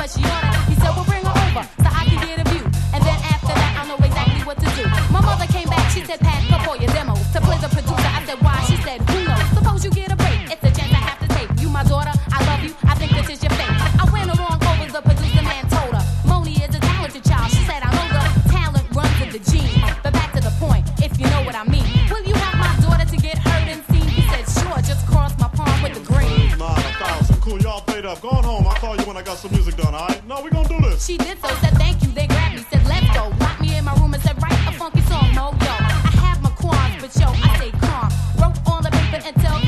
said she ordered. He said, well, bring her over so I can get a view. And then after that, I'll know exactly what to do. My mother came back, she said, pack up all your demos to play the producer. I said, why? She said, who knows? Suppose you get a break. It's a chance I have to take. You my daughter, I love you, I think this is your fate. I went along over the producer man told her. Moni is a talented child. She said, I know the talent runs in the gene. But back to the point, if you know what I mean. Will you have my daughter to get heard and seen? He said, sure, just cross my palm with the green. 9,000, cool, y'all paid up. Going home, I'll call you when I got some music done, alright? No, we gonna do this. She did so, said thank you, they grabbed me, said let's go. Locked me in my room and said, write a funky song, Mo, yo. I have my qualms, but yo, I stay calm. Wrote on the paper and tell